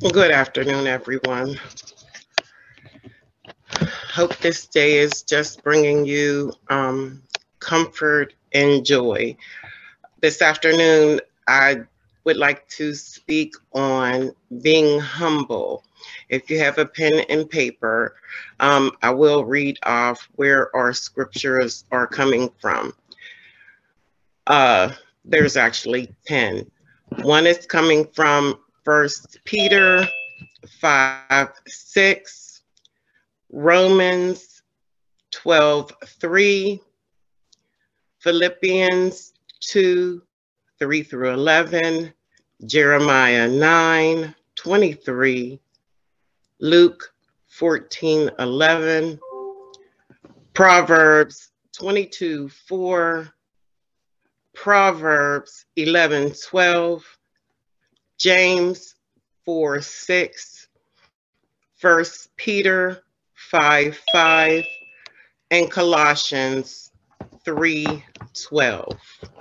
Good afternoon, everyone. Hope this day is just bringing you comfort and joy. This afternoon, I would like to speak on being humble. If you have a pen and paper, I will read off where our scriptures are coming from. There's actually 10. One is coming from 1 Peter 5:6. Romans 12:3, Philippians 2:3 through 11, Jeremiah 9:23, Luke 14:11, Proverbs 22:4, Proverbs 11:12, James 4:6, 1 Peter 5:5, and Colossians 3:12.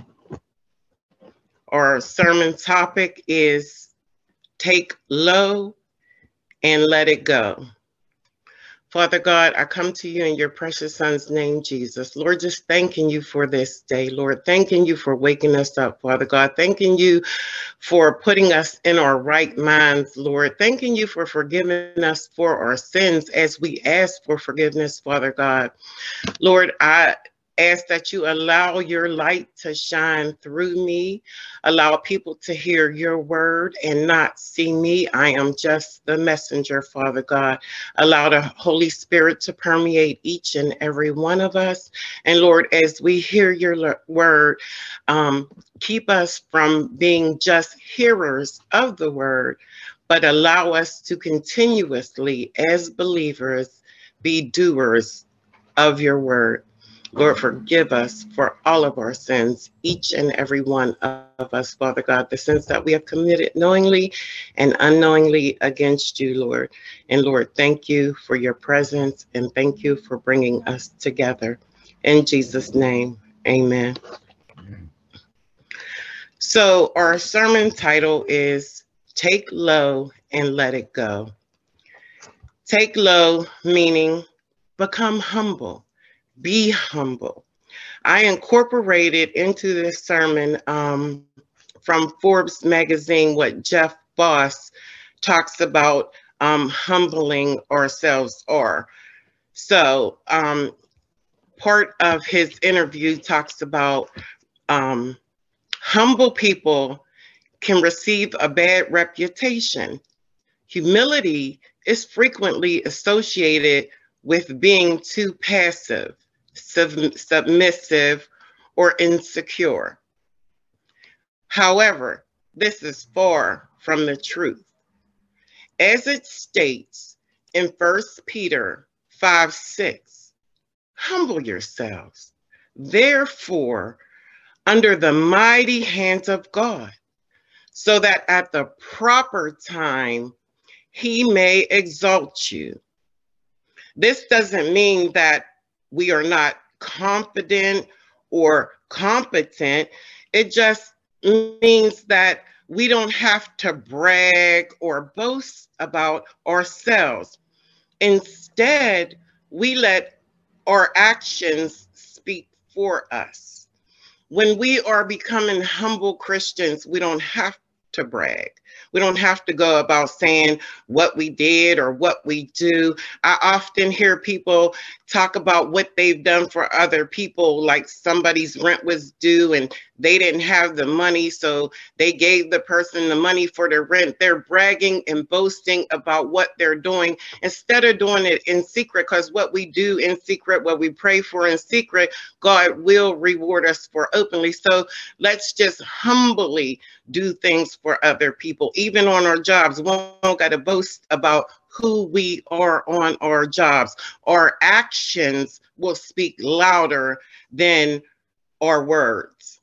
Our sermon topic is take low and let it go. Father God, I come to you in your precious son's name, Jesus. Lord, just thanking you for this day, Lord. Thanking you for waking us up, Father God. Thanking you for putting us in our right minds, Lord. Thanking you for forgiving us for our sins as we ask for forgiveness, Father God. Lord, I ask that you allow your light to shine through me. Allow people to hear your word and not see me. I am just the messenger, Father God. Allow the Holy Spirit to permeate each and every one of us. And Lord, as we hear your word, keep us from being just hearers of the word, but allow us to continuously, as believers, be doers of your word. Lord, forgive us for all of our sins, each and every one of us, Father God, the sins that we have committed knowingly and unknowingly against you, Lord. And Lord, thank you for your presence and thank you for bringing us together. In Jesus' name, amen. So our sermon title is Take Low and Let It Go. Take low meaning become humble. Be humble. I incorporated into this sermon from Forbes magazine what Jeff Boss talks about humbling ourselves are. So part of his interview talks about humble people can receive a bad reputation. Humility is frequently associated with being too passive, submissive, or insecure. However, this is far from the truth. As it states in 1 Peter 5:6, humble yourselves, therefore, under the mighty hands of God, so that at the proper time he may exalt you. This doesn't mean that we are not confident or competent. It just means that we don't have to brag or boast about ourselves. Instead, we let our actions speak for us. When we are becoming humble Christians, we don't have to brag. We don't have to go about saying what we did or what we do. I often hear people talk about what they've done for other people, like somebody's rent was due and they didn't have the money, so they gave the person the money for the rent. They're bragging and boasting about what they're doing instead of doing it in secret, because what we do in secret, what we pray for in secret, God will reward us for openly. So let's just humbly do things for other people, even on our jobs. We don't got to boast about who we are on our jobs. Our actions will speak louder than our words.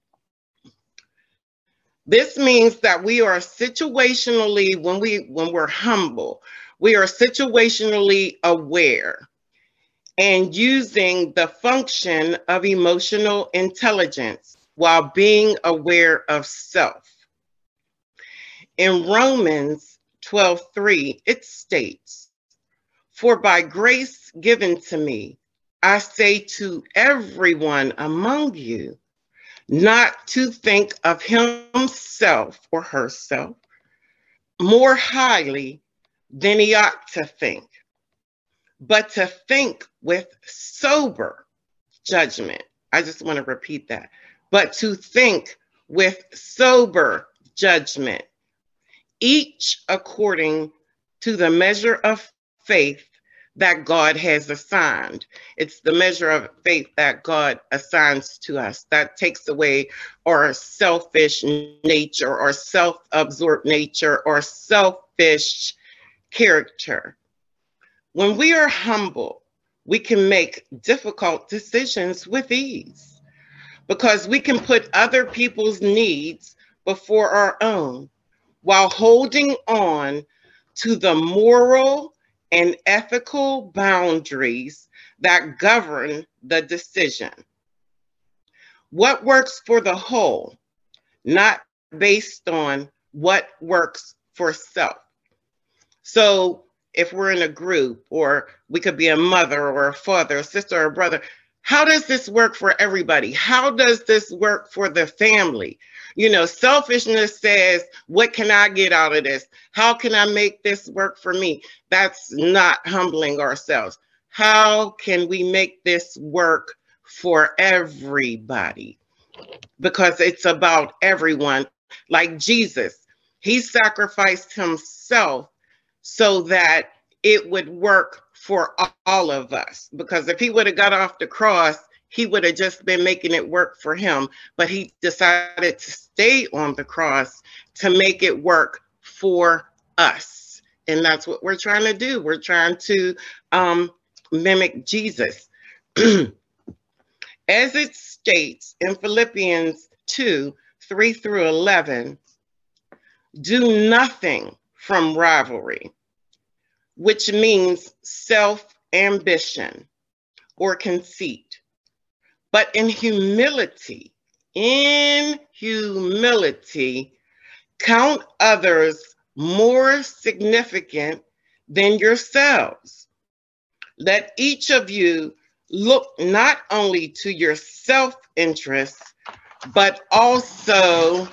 This means that we are situationally, when we're humble, we are situationally aware and using the function of emotional intelligence while being aware of self. In Romans 12:3, it states, "For by grace given to me, I say to everyone among you, not to think of himself or herself more highly than he ought to think, but to think with sober judgment." I just want to repeat that. But to think with sober judgment, each according to the measure of faith that God has assigned. It's the measure of faith that God assigns to us that takes away our selfish nature or self-absorbed nature or selfish character. When we are humble, we can make difficult decisions with ease because we can put other people's needs before our own while holding on to the moral and ethical boundaries that govern the decision. What works for the whole, not based on what works for self. So if we're in a group, or we could be a mother or a father, a sister or a brother, how does this work for everybody? How does this work for the family? You know, selfishness says, what can I get out of this? How can I make this work for me? That's not humbling ourselves. How can we make this work for everybody? Because it's about everyone. Like Jesus, he sacrificed himself so that it would work for all of us. Because if he would have got off the cross, he would have just been making it work for him. But he decided to stay on the cross to make it work for us. And that's what we're trying to do. We're trying to mimic Jesus. As it states in Philippians 2:3-11, do nothing from rivalry, which means self-ambition or conceit, but in humility, count others more significant than yourselves. Let each of you look not only to your self-interest, but also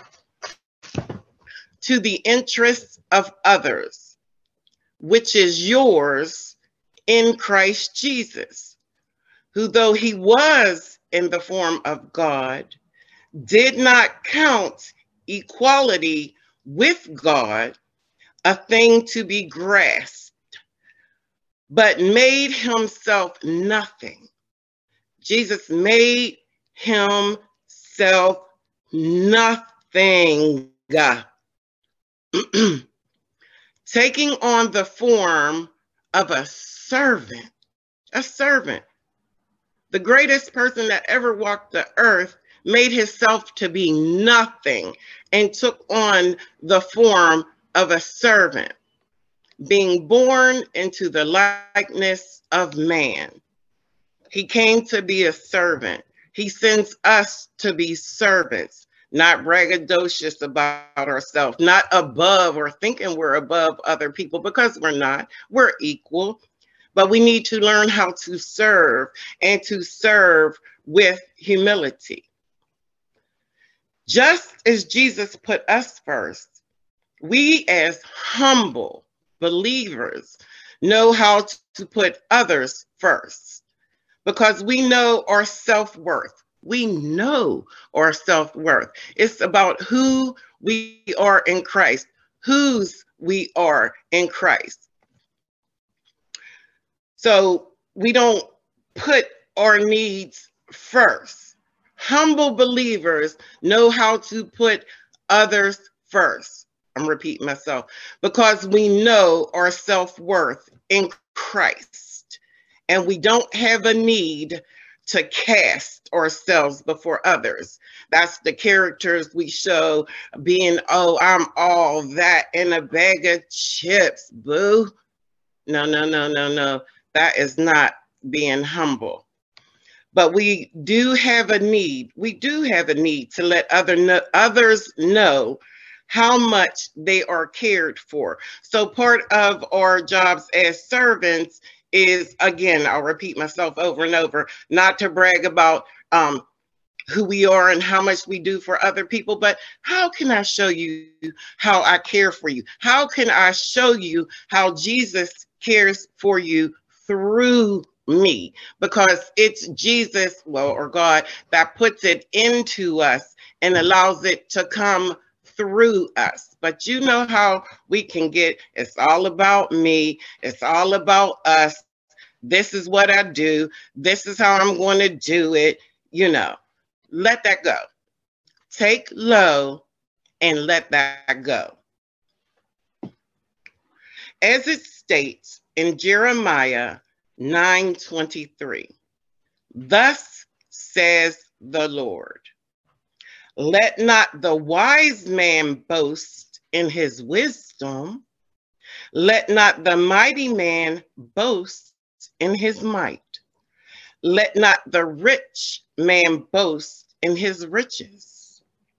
to the interests of others, which is yours in Christ Jesus, who though he was in the form of God, did not count equality with God a thing to be grasped, but made himself nothing. Jesus made himself nothing. Taking on the form of a servant. A servant. The greatest person that ever walked the earth made himself to be nothing and took on the form of a servant, being born into the likeness of man. He came to be a servant. He sends us to be servants, not braggadocious about ourselves, not above or thinking we're above other people, because we're not. We're equal. But we need to learn how to serve, and to serve with humility. Just as Jesus put us first, we as humble believers know how to put others first, because we know our self-worth. We know our self-worth. It's about who we are in Christ, whose we are in Christ. So we don't put our needs first. Humble believers know how to put others first. I'm repeating myself, because we know our self-worth in Christ, and we don't have a need to cast ourselves before others. That's the characters we show, being, oh, I'm all that in a bag of chips, boo. No, no, no, no, no. That is not being humble. But we do have a need. We do have a need to let others know how much they are cared for. So part of our jobs as servants is, again, I'll repeat myself over and over, not to brag about who we are and how much we do for other people, but how can I show you how I care for you? How can I show you how Jesus cares for you through me? Because it's Jesus, well, or God, that puts it into us and allows it to come through us. But you know how we can get, it's all about me, it's all about us. This is what I do, this is how I'm going to do it, you know. Let that go. Take low and let that go. As it states in Jeremiah 9:23, thus says the Lord, let not the wise man boast in his wisdom, let not the mighty man boast in his might, let not the rich man boast in his riches.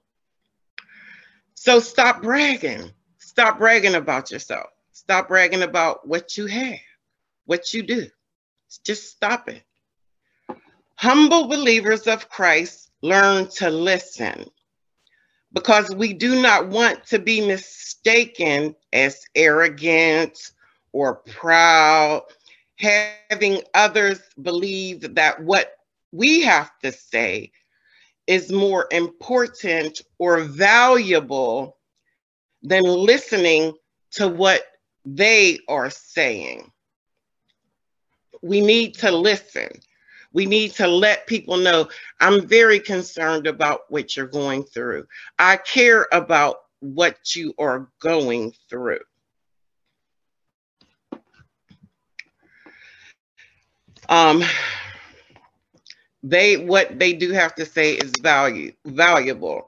So stop bragging. Stop bragging about yourself. Stop bragging about what you have, what you do. Just stop it. Humble believers of Christ learn to listen, because we do not want to be mistaken as arrogant or proud, having others believe that what we have to say is more important or valuable than listening to what they are saying. We need to listen. We need to let people know, I'm very concerned about what you're going through. I care about what you are going through. What they do have to say is valuable.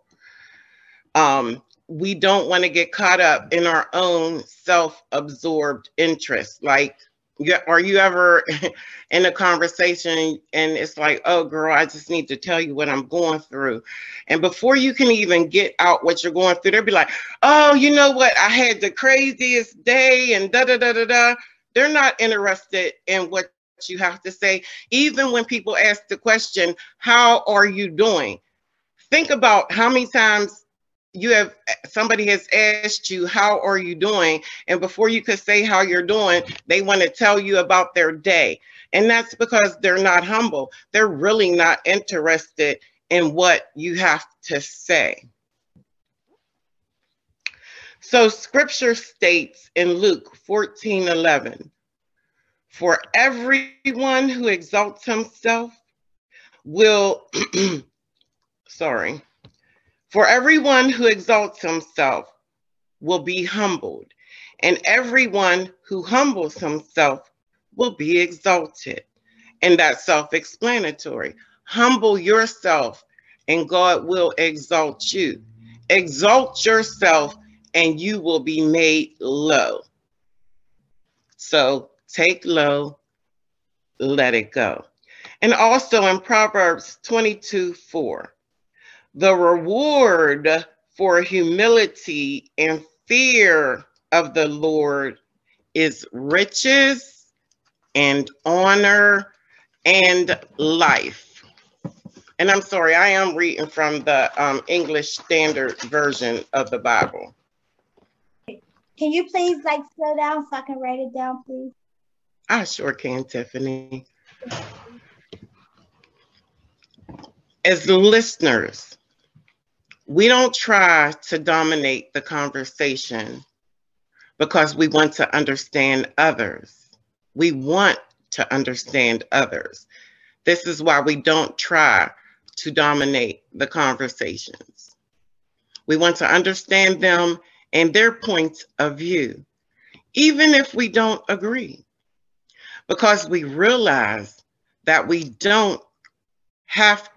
We don't want to get caught up in our own self-absorbed interests. Like, are you ever in a conversation and it's like, oh girl, I just need to tell you what I'm going through. And before you can even get out what you're going through, they'll be like, oh, you know what? I had the craziest day and da da da da da. They're not interested in what you have to say. Even when people ask the question, how are you doing? Think about how many times somebody has asked you, how are you doing? And before you could say how you're doing, they want to tell you about their day. And that's because they're not humble. They're really not interested in what you have to say. So scripture states in Luke 14:11, for everyone who exalts himself will, for everyone who exalts himself will be humbled, and everyone who humbles himself will be exalted. And that's self-explanatory. Humble yourself, and God will exalt you. Exalt yourself, and you will be made low. So take low, let it go. And also in Proverbs 22:4, the reward for humility and fear of the Lord is riches and honor and life. And I'm sorry, I am reading from the English Standard Version of the Bible. Can you please slow down so I can write it down, please? I sure can, Tiffany. As listeners, we don't try to dominate the conversation because we want to understand others. We want to understand others. This is why we don't try to dominate the conversations. We want to understand them and their points of view, even if we don't agree, because we realize that we don't have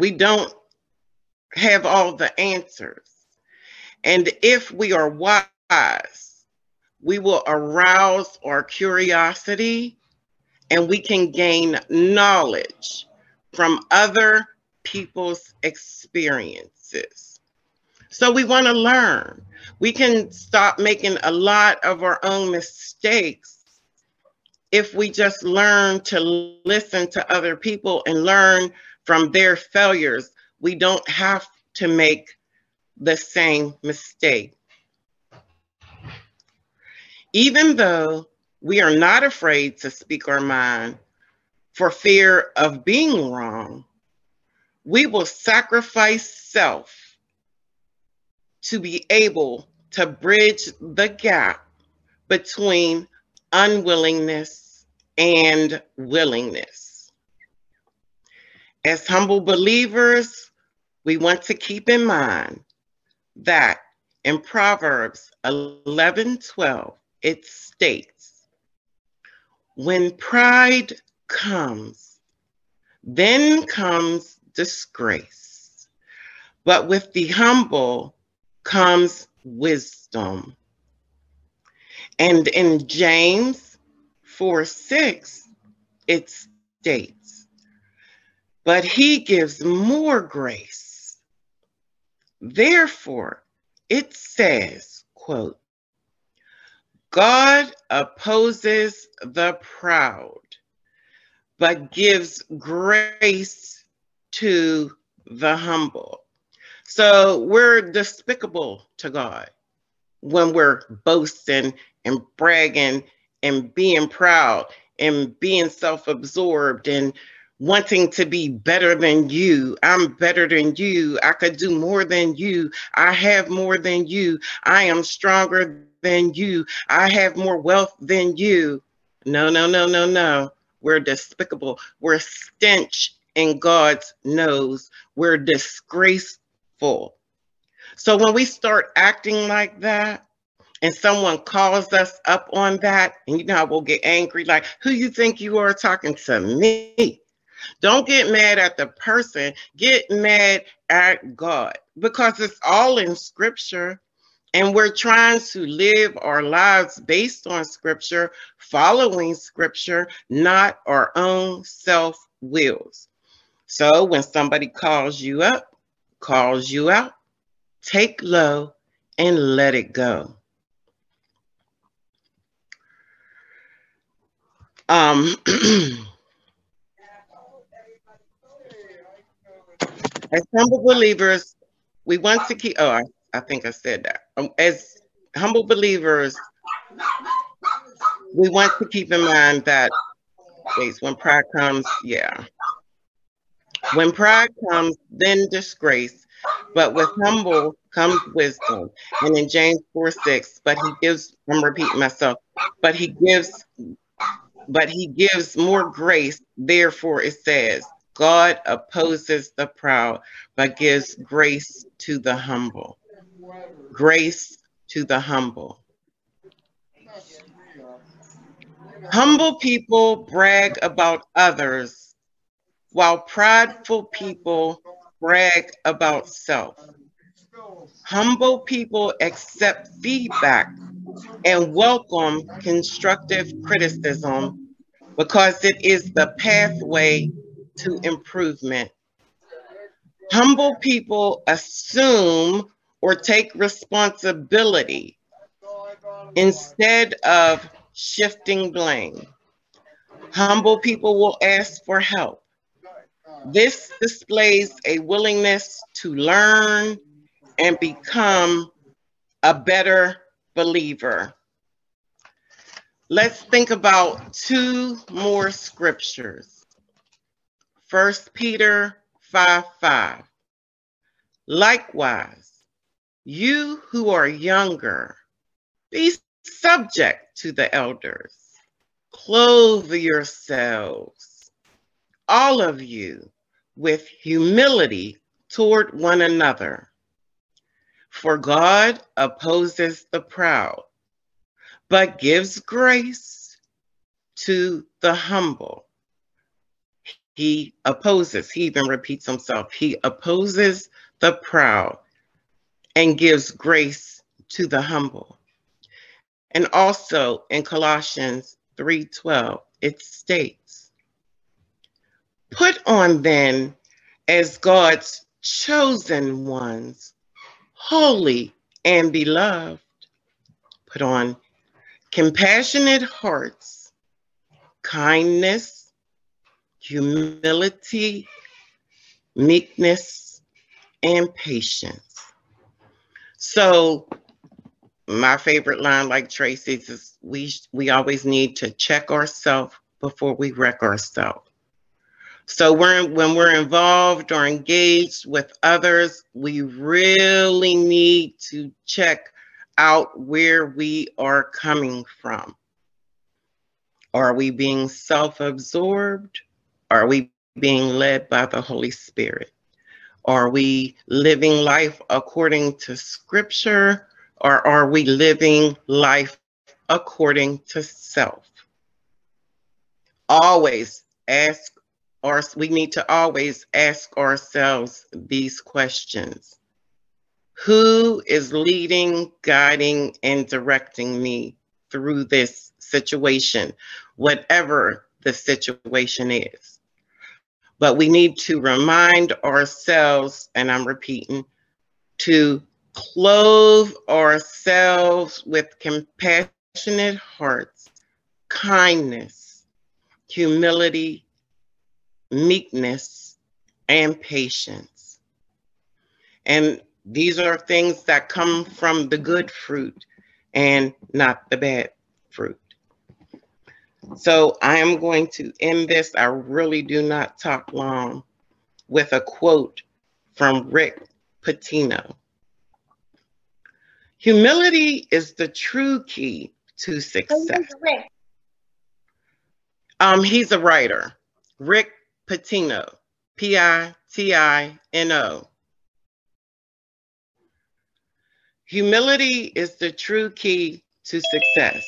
all the answers. And if we are wise, we will arouse our curiosity and we can gain knowledge from other people's experiences. So we want to learn. We can stop making a lot of our own mistakes if we just learn to listen to other people and learn from their failures. We don't have to make the same mistake. Even though we are not afraid to speak our mind for fear of being wrong, we will sacrifice self to be able to bridge the gap between unwillingness and willingness. As humble believers, we want to keep in mind that in Proverbs 11:12, it states, when pride comes, then comes disgrace, but with the humble comes wisdom. And in James 4:6, it states, but he gives more grace. Therefore, it says, quote, God opposes the proud, but gives grace to the humble. So we're despicable to God when we're boasting and bragging and being proud and being self-absorbed and wanting to be better than you. I'm better than you. I could do more than you. I have more than you. I am stronger than you. I have more wealth than you. No, no, no, no, no. We're despicable. We're stench in God's nose. We're disgraceful. So when we start acting like that, and someone calls us up on that, and you know how we'll get angry, like, who you think you are talking to me? Don't get mad at the person, get mad at God, because it's all in scripture. And we're trying to live our lives based on scripture, following scripture, not our own self-wills. So when somebody calls you up, calls you out, take low and let it go. As humble believers, we want to keep, I think I said that. As humble believers, we want to keep in mind that when pride comes, when pride comes, then disgrace, but with humble comes wisdom. And in James 4:6, but he gives, I'm repeating myself, but he gives more grace. Therefore, it says, God opposes the proud, but gives grace to the humble. Grace to the humble. Humble people brag about others, while prideful people brag about self. Humble people accept feedback and welcome constructive criticism because it is the pathway to improvement. Humble people assume or take responsibility instead of shifting blame. Humble people will ask for help. This displays a willingness to learn and become a better believer. Let's think about two more scriptures. 1 Peter 5:5. Likewise, you who are younger, be subject to the elders. Clothe yourselves, all of you, with humility toward one another. For God opposes the proud, but gives grace to the humble. He opposes, he even repeats himself, he opposes the proud and gives grace to the humble. And also in Colossians 3:12, it states, put on then as God's chosen ones, holy, and beloved. Put on compassionate hearts, kindness, humility, meekness, and patience. So my favorite line, like Tracy's, is we always need to check ourselves before we wreck ourselves. So when we're involved or engaged with others, we really need to check out where we are coming from. Are we being self-absorbed? Are we being led by the Holy Spirit? Are we living life according to Scripture, or are we living life according to self? We need to always ask ourselves these questions. Who is leading, guiding, and directing me through this situation, whatever the situation is? But we need to remind ourselves, and I'm repeating, to clothe ourselves with compassionate hearts, kindness, humility, meekness, and patience. And these are things that come from the good fruit and not the bad fruit. So I am going to end this. I really do not talk long, with a quote from Rick Pitino. Humility is the true key to success. He's a writer, Rick Pitino, Pitino. Humility is the true key to success.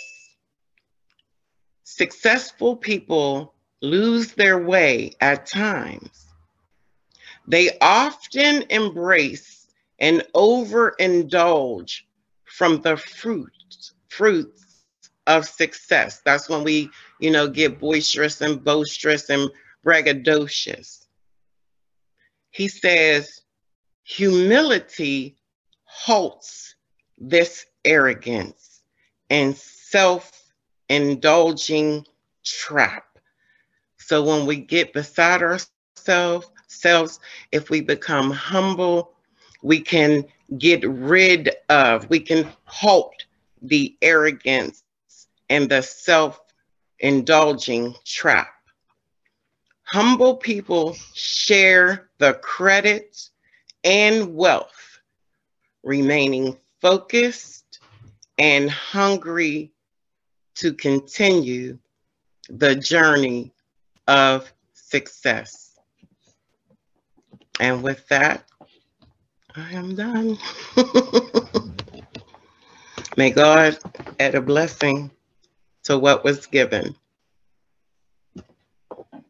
Successful people lose their way at times. They often embrace and overindulge from the fruits of success. That's when we, get boisterous and boisterous and braggadocious. He says, humility halts this arrogance and self-indulging trap. So when we get beside ourselves, if we become humble, we can we can halt the arrogance and the self-indulging trap. Humble people share the credit and wealth, remaining focused and hungry to continue the journey of success. And with that, I am done. May God add a blessing to what was given.